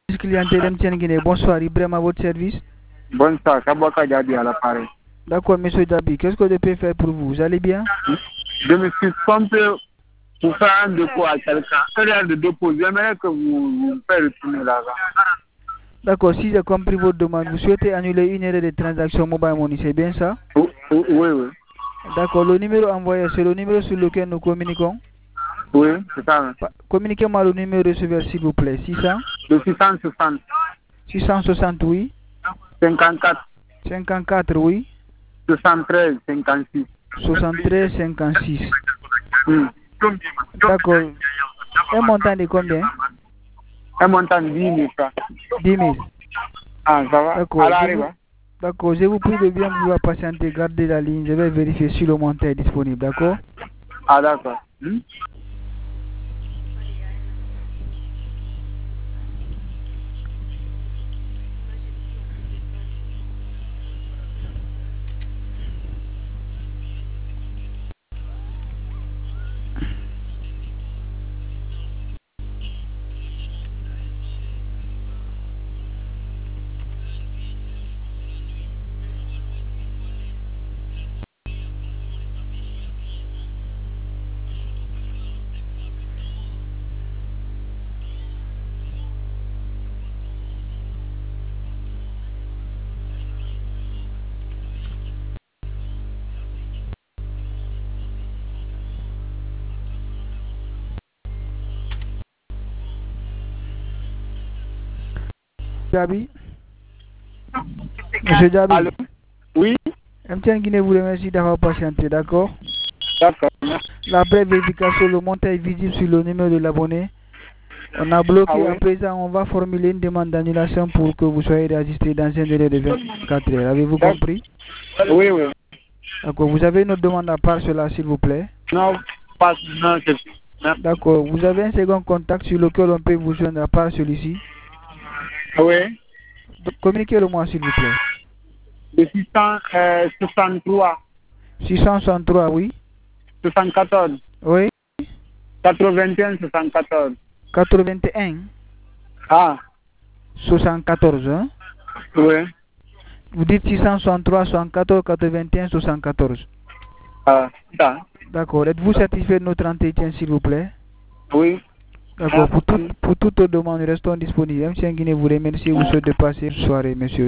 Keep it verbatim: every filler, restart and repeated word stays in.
clientèle M T N Guinée. Bonsoir, Ibrahim à votre service. Bonsoir, Kabaka Diaby à l'appareil. D'accord, monsieur Diaby, qu'est-ce que je peux faire pour vous? Vous allez bien? Je me suis trompé pour faire un dépôt à quelqu'un. C'est de dépôt, j'aimerais que vous me faites retourner l'argent. D'accord, si j'ai compris votre demande, vous souhaitez annuler une erreur de transaction mobile money, c'est bien ça? Oui, oui, oui. D'accord, le numéro envoyé, c'est le numéro sur lequel nous communiquons? Oui, c'est ça. Communiquez-moi le numéro receveur s'il vous plaît. six cents Le six cent soixante. six cent soixante, oui. cinquante-quatre. cinquante-quatre, oui. soixante-treize, cinquante-six. soixante-treize, cinquante-six. Hmm. D'accord. Un montant de combien? Un montant de dix mille francs. dix mille. Ah, ça va. D'accord. À Je vous... D'accord, je vous prie de bien vouloir patienter, garder la ligne. Je vais vérifier si le montant est disponible, d'accord? Ah, d'accord. Hmm? Diaby? Monsieur Diaby? Allô? Oui? M T N Guinée vous remercie d'avoir patienté, d'accord? D'accord. La brève vérification, le montant est visible sur le numéro de l'abonné. On a bloqué, Ah, oui. à présent on va formuler une demande d'annulation pour que vous soyez enregistré dans un délai de vingt-quatre heures. Avez-vous compris? Oui, oui. D'accord, vous avez une autre demande à part cela s'il vous plaît? Non, pas, non, c'est... D'accord, vous avez un second contact sur lequel on peut vous joindre à part celui-ci? Oui. Communiquez-le-moi s'il vous plaît. Le six cent soixante-trois. six cent soixante-trois, oui. soixante-quatorze. Oui. quatre-vingt-un, soixante-quatorze. quatre-vingt-un. Ah. soixante-quatorze, hein? Oui. Vous dites six cent soixante-trois, soixante-quatorze, quatre-vingt-un, soixante-quatorze. Ah, ça. D'accord, êtes-vous satisfait de notre entretien s'il vous plaît? Oui. D'accord, pour, tout, pour toute demande, nous restons disponibles. M. Guinée vous remercie et vous souhaite de passer une soirée, monsieur.